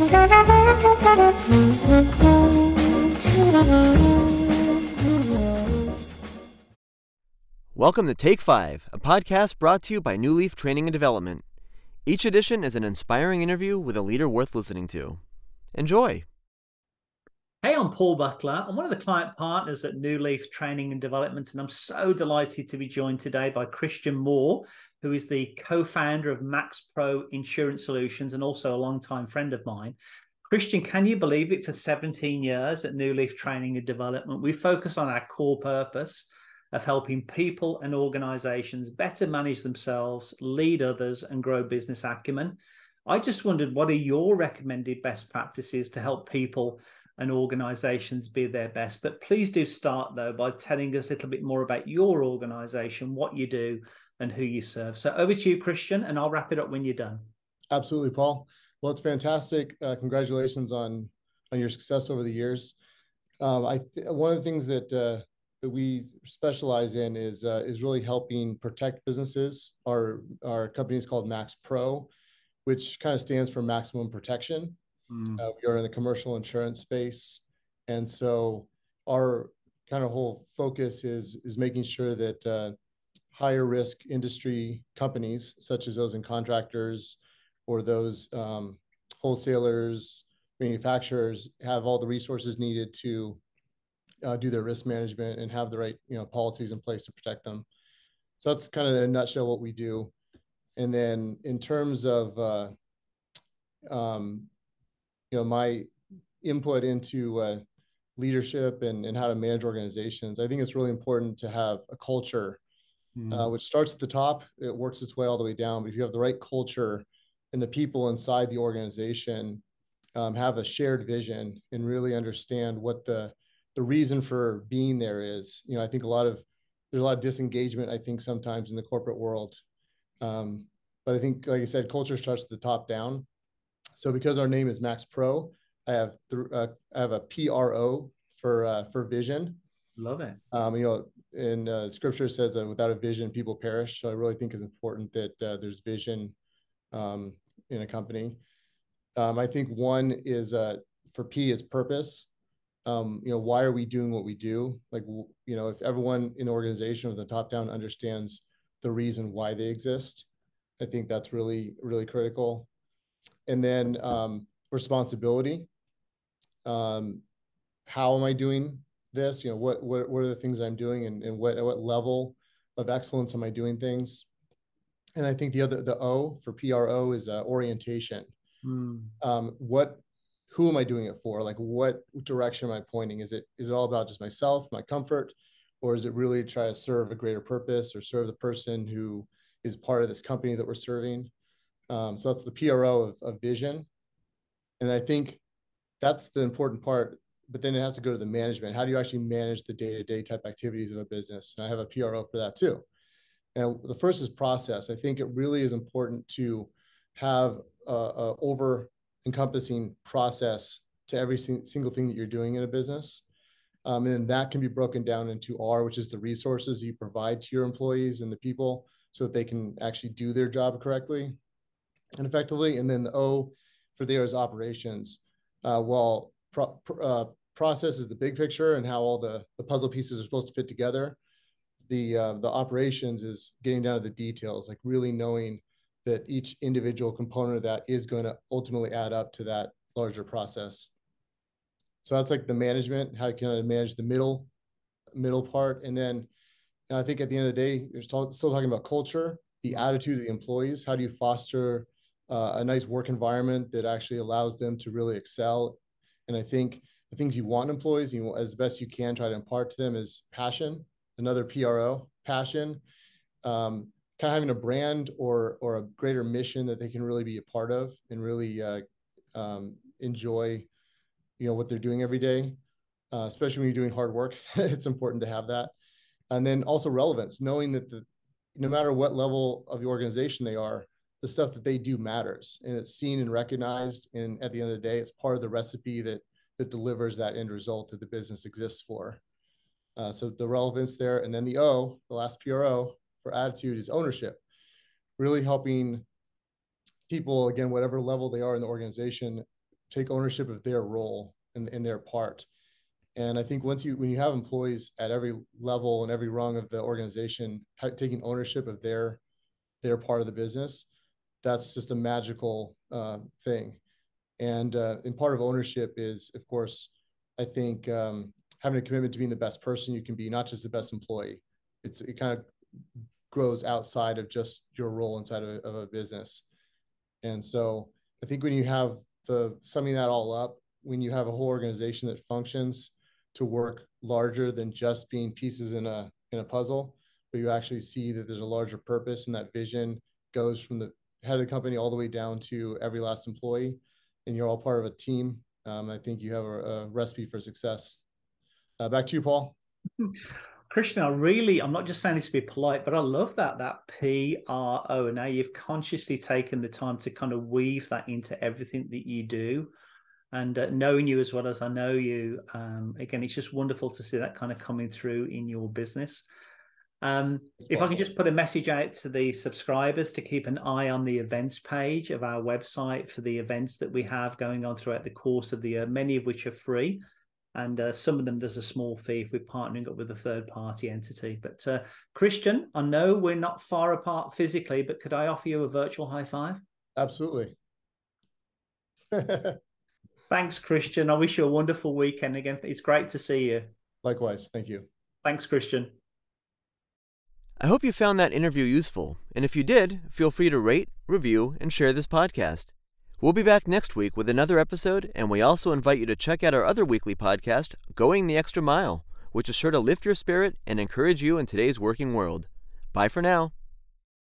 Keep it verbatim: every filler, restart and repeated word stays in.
Welcome to Take Five, a podcast brought to you by New Leaf Training and Development. Each edition is an inspiring interview with a leader worth listening to. Enjoy. Hey, I'm Paul Butler. I'm one of the client partners at New Leaf Training and Development, and I'm so delighted to be joined today by Christian Moore, who is the co-founder of Max Pro Insurance Solutions and also a longtime friend of mine. Christian, can you believe it? For seventeen years at New Leaf Training and Development, we focus on our core purpose of helping people and organizations better manage themselves, lead others, and grow business acumen. I just wondered, what are your recommended best practices to help people and organizations be their best? But please do start, though, by telling us a little bit more about your organization, what you do, and who you serve. So over to you, Christian, and I'll wrap it up when you're done. Absolutely, Paul. Well, it's fantastic. Uh, congratulations on, on your success over the years. Um, I th- one of the things that uh, that we specialize in is uh, is really helping protect businesses. Our our company is called Max Pro, which kind of stands for maximum protection. Mm. Uh, we are in the commercial insurance space, and so our kind of whole focus is is making sure that uh, higher risk industry companies, such as those in contractors or those um, wholesalers, manufacturers, have all the resources needed to Uh, do their risk management and have the right, you know, policies in place to protect them. So that's kind of in a nutshell what we do. And then in terms of, uh, um, you know, my input into uh, leadership and, and how to manage organizations, I think it's really important to have a culture, mm. uh, which starts at the top. It works its way all the way down. But if you have the right culture and the people inside the organization um, have a shared vision and really understand what the the reason for being there is, you know, I think a lot of, there's a lot of disengagement, I think, sometimes in the corporate world. Um, but I think, like I said, culture starts at the top down. So because our name is Max Pro, I have, th- uh, I have a P R O for, uh, for vision. Love it. Um, you know, and uh, scripture says that without a vision, people perish. So I really think it's important that uh, there's vision um, in a company. Um, I think one is, uh, for P is purpose. Um, you know, why are we doing what we do? Like, you know, if everyone in the organization with the top down understands the reason why they exist, I think that's really, really critical. And then um, responsibility. Um, how am I doing this? You know, what, what, what are the things I'm doing, and, and what, at what level of excellence am I doing things? And I think the other, the O for P R O is uh, orientation. Mm. Um, what, Who am I doing it for? Like, what direction am I pointing? Is it is it all about just myself, my comfort, or is it really try to serve a greater purpose or serve the person who is part of this company that we're serving? Um, so that's the P R O of, of vision. And I think that's the important part, but then it has to go to the management. How do you actually manage the day-to-day type activities of a business? And I have a P R O for that too. And the first is process. I think it really is important to have a, a over encompassing process to every single thing that you're doing in a business. Um, and that can be broken down into R, which is the resources you provide to your employees and the people so that they can actually do their job correctly and effectively. And then the O for there is operations. Uh, while pro, uh, process is the big picture and how all the, the puzzle pieces are supposed to fit together, the, uh, the operations is getting down to the details, like really knowing that each individual component of that is going to ultimately add up to that larger process. So that's like the management, how you can manage the middle, middle part. And then and I think at the end of the day, you're still, still talking about culture, the attitude of the employees. How do you foster uh, a nice work environment that actually allows them to really excel? And I think the things you want employees, you as best you can try to impart to them is passion, another P R O, passion. Um, kind of having a brand or or a greater mission that they can really be a part of and really uh, um, enjoy, you know, what they're doing every day, uh, especially when you're doing hard work. It's important to have that. And then also relevance, knowing that the, no matter what level of the organization they are, the stuff that they do matters and it's seen and recognized. And at the end of the day, it's part of the recipe that that delivers that end result that the business exists for. Uh, so the relevance there. And then the O, the last P R O, for attitude is ownership, really helping people, again, whatever level they are in the organization, take ownership of their role and, and their part. And I think once you, when you have employees at every level and every rung of the organization taking ownership of their, their part of the business, that's just a magical uh, thing. And, uh, and part of ownership is, of course, I think um, having a commitment to being the best person you can be, not just the best employee. It's, it kind of grows outside of just your role inside of a, of a business. And so I think when you have the, summing that all up, when you have a whole organization that functions to work larger than just being pieces in a, in a puzzle, but you actually see that there's a larger purpose, and that vision goes from the head of the company all the way down to every last employee, and you're all part of a team. Um, I think you have a, a recipe for success. Uh, back to you, Paul. Christian, I really, I'm not just saying this to be polite, but I love that, that P R O. And now you've consciously taken the time to kind of weave that into everything that you do. And uh, knowing you as well as I know you, um, again, it's just wonderful to see that kind of coming through in your business. Um, if I can just put a message out to the subscribers to keep an eye on the events page of our website for the events that we have going on throughout the course of the year, many of which are free. And uh, some of them, there's a small fee if we're partnering up with a third-party entity. But uh, Christian, I know we're not far apart physically, but could I offer you a virtual high five? Absolutely. Thanks, Christian. I wish you a wonderful weekend again. It's great to see you. Likewise. Thank you. Thanks, Christian. I hope you found that interview useful, and if you did, feel free to rate, review, and share this podcast. We'll be back next week with another episode, and we also invite you to check out our other weekly podcast, Going the Extra Mile, which is sure to lift your spirit and encourage you in today's working world. Bye for now.